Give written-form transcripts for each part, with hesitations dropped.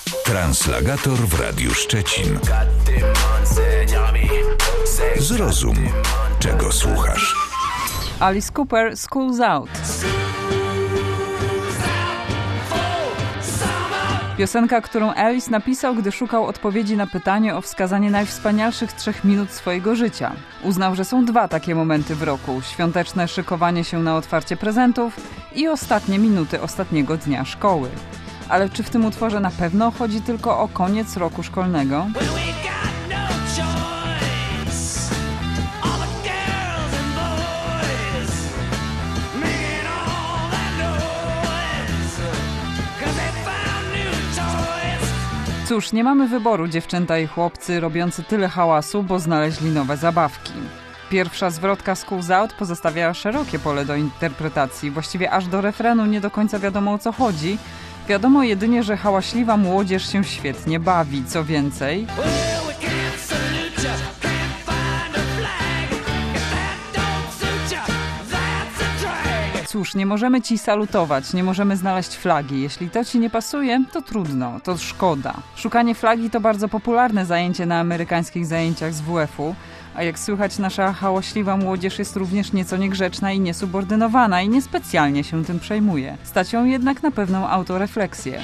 Translagator w Radiu Szczecin. Zrozum, czego słuchasz. Alice Cooper, School's Out. Piosenka, którą Alice napisał, gdy szukał odpowiedzi na pytanie o wskazanie najwspanialszych 3 minut swojego życia. Uznał, że są 2 takie momenty w roku. Świąteczne szykowanie się na otwarcie prezentów i ostatnie minuty ostatniego dnia szkoły. Ale czy w tym utworze na pewno chodzi tylko o koniec roku szkolnego? Cóż, nie mamy wyboru, dziewczęta i chłopcy robiący tyle hałasu, bo znaleźli nowe zabawki. Pierwsza zwrotka School's Out pozostawia szerokie pole do interpretacji. Właściwie aż do refrenu nie do końca wiadomo, o co chodzi. Wiadomo jedynie, że hałaśliwa młodzież się świetnie bawi. Co więcej... Cóż, nie możemy ci salutować, nie możemy znaleźć flagi. Jeśli to ci nie pasuje, to trudno, to szkoda. Szukanie flagi to bardzo popularne zajęcie na amerykańskich zajęciach z WF-u, a jak słychać, nasza hałaśliwa młodzież jest również nieco niegrzeczna i niesubordynowana i niespecjalnie się tym przejmuje. Stać ją jednak na pewną autorefleksję.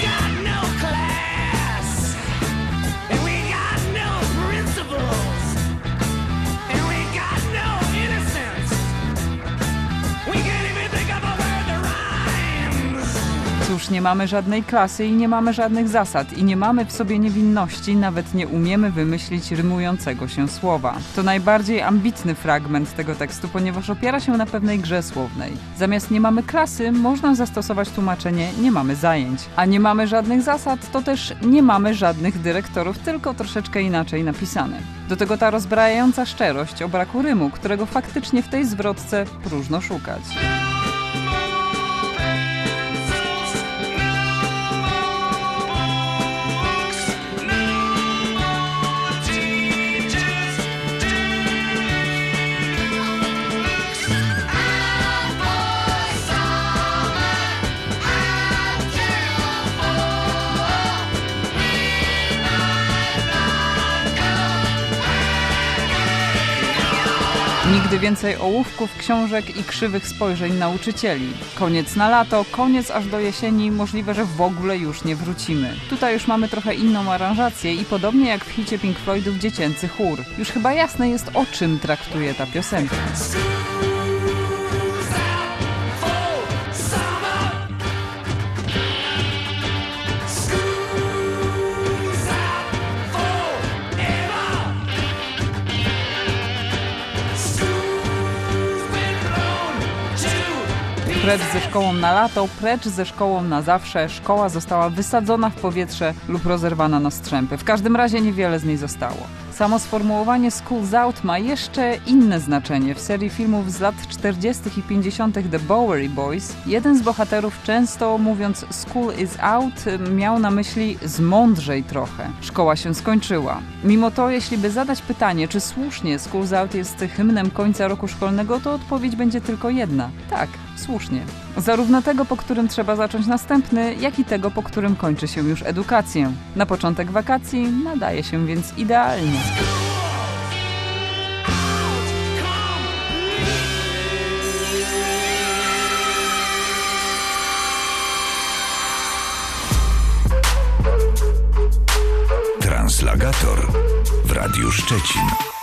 Cóż, nie mamy żadnej klasy i nie mamy żadnych zasad i nie mamy w sobie niewinności, nawet nie umiemy wymyślić rymującego się słowa. To najbardziej ambitny fragment tego tekstu, ponieważ opiera się na pewnej grze słownej. Zamiast nie mamy klasy, można zastosować tłumaczenie nie mamy zajęć. A nie mamy żadnych zasad, to też nie mamy żadnych dyrektorów, tylko troszeczkę inaczej napisane. Do tego ta rozbrajająca szczerość o braku rymu, którego faktycznie w tej zwrotce próżno szukać. Nigdy więcej ołówków, książek i krzywych spojrzeń nauczycieli. Koniec na lato, koniec aż do jesieni, możliwe, że w ogóle już nie wrócimy. Tutaj już mamy trochę inną aranżację i podobnie jak w hicie Pink Floydów dziecięcy chór. Już chyba jasne jest, o czym traktuje ta piosenka. Precz ze szkołą na lato, precz ze szkołą na zawsze. Szkoła została wysadzona w powietrze lub rozerwana na strzępy. W każdym razie niewiele z niej zostało. Samo sformułowanie School's Out ma jeszcze inne znaczenie. W serii filmów z lat 40. i 50. The Bowery Boys jeden z bohaterów często mówiąc School is out miał na myśli zmądrzej trochę. Szkoła się skończyła. Mimo to, jeśli by zadać pytanie, czy słusznie School's Out jest hymnem końca roku szkolnego, to odpowiedź będzie tylko jedna. Tak, słusznie. Zarówno tego, po którym trzeba zacząć następny, jak i tego, po którym kończy się już edukację. Na początek wakacji nadaje się więc idealnie. Translagator w Radiu Szczecin.